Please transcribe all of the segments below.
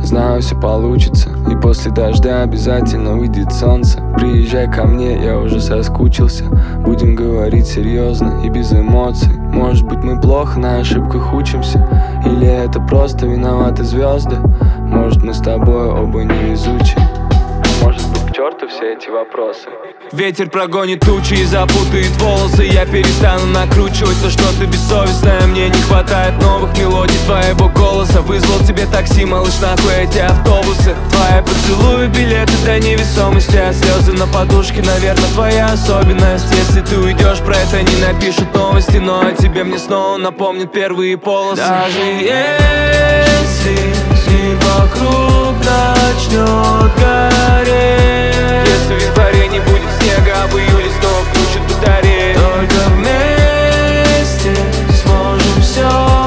Знаю, все получится, и после дождя обязательно выйдет солнце. Приезжай ко мне, я уже соскучился. Будем говорить серьезно и без эмоций. Может быть, мы плохо на ошибках учимся, или это просто виноваты звезды. Может, мы с тобой оба невезучие. Может быть, к черту все эти вопросы. Ветер прогонит тучи и запутает волосы. Я перестану накручивать то, что ты бессовестная. Мне не хватает новых мелодий твоего голоса. Вызвал тебе такси, малыш, нахуй эти автобусы. Твои поцелуи, билеты до невесомости, а слезы на подушке, наверное, твоя особенность. Если ты уйдешь, про это не напишут новости, но о тебе мне снова напомнят первые полосы. Даже если мир вокруг начнет гореть, если в январе не будет снега, а в июле снова включат батареи, только вместе сможем все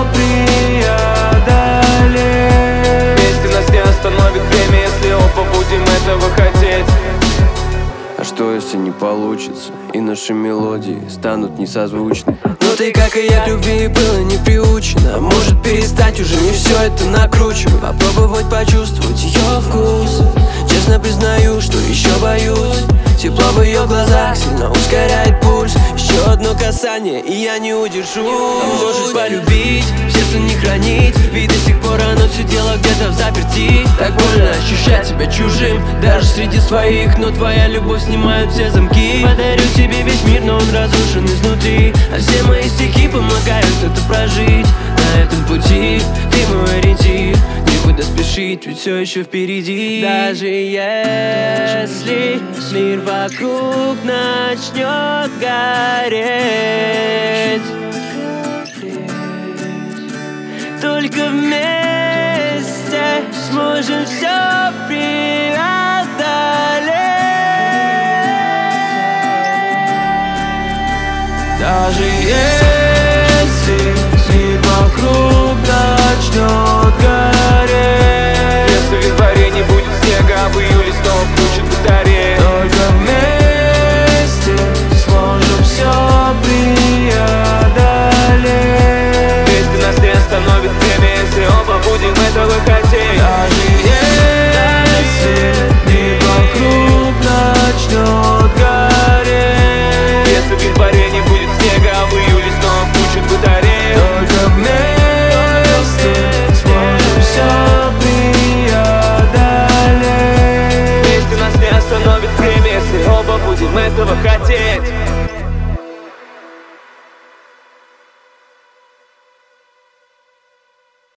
преодолеть. Вместе нас не остановит время, если оба будем этого хотеть. А что, если не получится, и наши мелодии станут несозвучны? Но ты, как и я, к любви была не приучена. Может перестать уже не все это накручивать, попробовать почувствовать ее вкус. Честно признаю, что еще боюсь. Тепло в ее глазах сильно ускоряет пульс. Еще одно касание, и я не удержусь. Можешь полюбить, в сердце не хранить, ведь до сих пор оно сидело где-то взаперти. Так больно ощущать себя чужим, даже среди своих. Но твоя любовь снимает все замки. Подарю тебе весь мир, но он разрушен изнутри. А все мои стихи помогают это прожить. На этом пути ты мой ориентир. Некуда спешить, ведь все еще впереди. Даже если мир вокруг начнет гореть, только вместе сможем все преодолеть. Даже если мир вокруг начнет